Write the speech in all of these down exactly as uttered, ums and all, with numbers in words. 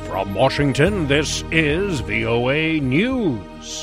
From Washington, this is V O A News.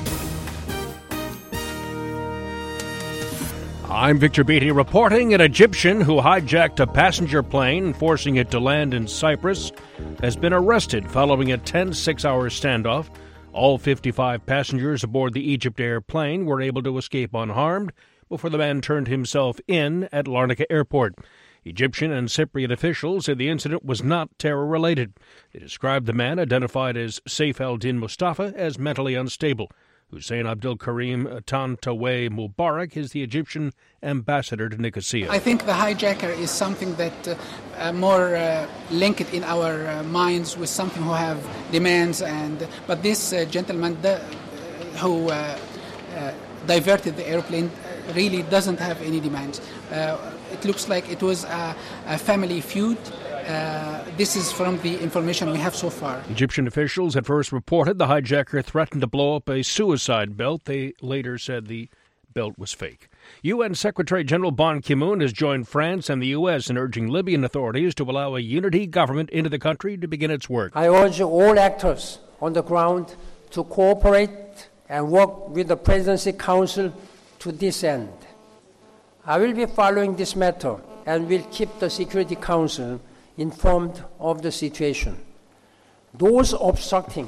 I'm Victor Beatty reporting. An Egyptian who hijacked a passenger plane, forcing it to land in Cyprus, has been arrested following a tense six-hour standoff. All fifty-five passengers aboard the Egypt Air plane were able to escape unharmed before the man turned himself in at Larnaca Airport. Egyptian and Cypriot officials said the incident was not terror-related. They described the man, identified as Saif al-Din Mustafa, as mentally unstable. Hussein Abdul Karim Tantawe Mubarak is the Egyptian ambassador to Nicosia. I think the hijacker is something that uh, uh, more uh, linked in our uh, minds with something who have demands, and but this uh, gentleman the, uh, who uh, uh, diverted the airplane uh, really doesn't have any demands. Uh, it looks like it was a, a family feud. Uh, this is from the information we have so far. Egyptian officials at first reported the hijacker threatened to blow up a suicide belt. They later said the belt was fake. U N Secretary General Ban Ki-moon has joined France and the U S in urging Libyan authorities to allow a unity government into the country to begin its work. I urge all actors on the ground to cooperate and work with the Presidency Council to this end. I will be following this matter and will keep the Security Council informed of the situation. Those obstructing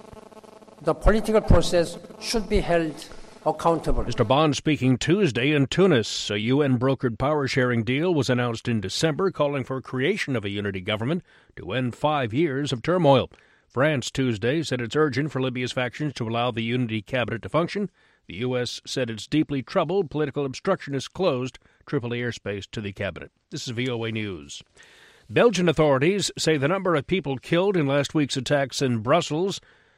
the political process should be held accountable. Mister Ban speaking Tuesday in Tunis. A U N-brokered power-sharing deal was announced in December, calling for creation of a unity government to end five years of turmoil. France Tuesday said it's urgent for Libya's factions to allow the unity cabinet to function. The U S said it's deeply troubled political obstructionists closed Tripoli airspace to the cabinet. This is V O A News. Belgian authorities say the number of people killed in last week's attacks in Brussels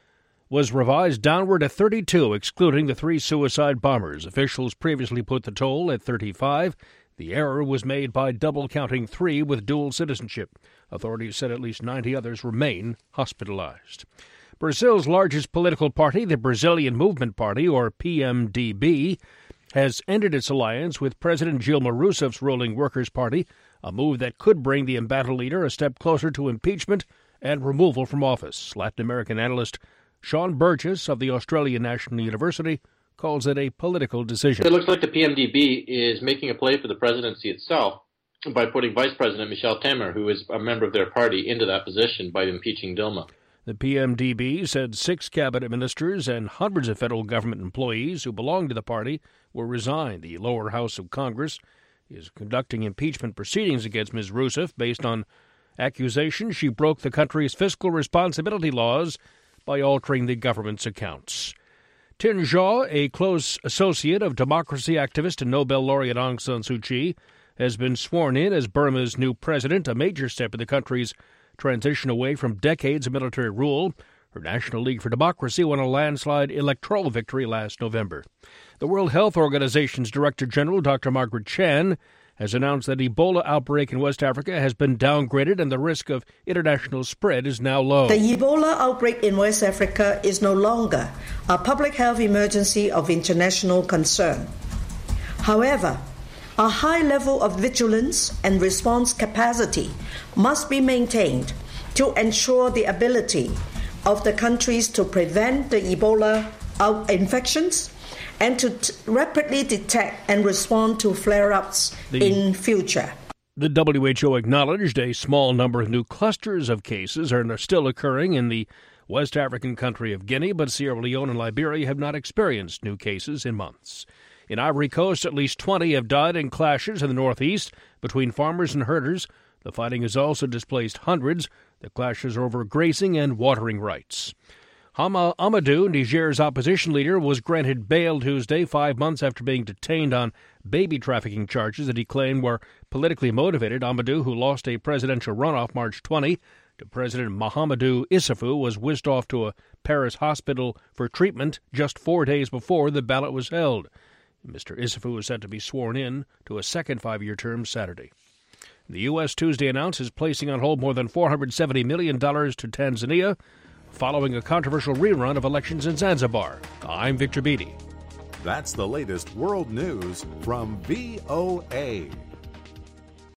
was revised downward to thirty-two, excluding the three suicide bombers. Officials previously put the toll at thirty-five. The error was made by double-counting three with dual citizenship. Authorities said at least ninety others remain hospitalized. Brazil's largest political party, the Brazilian Movement Party, or P M D B, has ended its alliance with President Dilma Rousseff's ruling Workers' Party, a move that could bring the embattled leader a step closer to impeachment and removal from office. Latin American analyst Sean Burgess of the Australian National University calls it a political decision. It looks like the P M D B is making a play for the presidency itself by putting Vice President Michel Temer, who is a member of their party, into that position by impeaching Dilma. The P M D B said six cabinet ministers and hundreds of federal government employees who belong to the party will resign. The lower house of Congress is conducting impeachment proceedings against Miz Rousseff based on accusations she broke the country's fiscal responsibility laws by altering the government's accounts. Tin Zhao, a close associate of democracy activist and Nobel laureate Aung San Suu Kyi, has been sworn in as Burma's new president, a major step in the country's transition away from decades of military rule. Her National League for Democracy won a landslide electoral victory last November. The World Health Organization's Director General, Doctor Margaret Chan, has announced that Ebola outbreak in West Africa has been downgraded and the risk of international spread is now low. The Ebola outbreak in West Africa is no longer a public health emergency of international concern. However, a high level of vigilance and response capacity must be maintained to ensure the ability of the countries to prevent the Ebola out infections and to t- rapidly detect and respond to flare-ups the, in future. The W H O acknowledged a small number of new clusters of cases are still occurring in the West African country of Guinea, but Sierra Leone and Liberia have not experienced new cases in months. In Ivory Coast, at least twenty have died in clashes in the northeast between farmers and herders. The fighting has also displaced hundreds. The clashes are over grazing and watering rights. Hama Amadou, Niger's opposition leader, was granted bail Tuesday, five months after being detained on baby trafficking charges that he claimed were politically motivated. Amadou, who lost a presidential runoff March twentieth to President Mahamadou Issoufou, was whisked off to a Paris hospital for treatment just four days before the ballot was held. Mister Issoufou is set to be sworn in to a second five-year term Saturday. The U S Tuesday announced is placing on hold more than four hundred seventy million dollars to Tanzania following a controversial rerun of elections in Zanzibar. I'm Victor Beatty. That's the latest world news from V O A.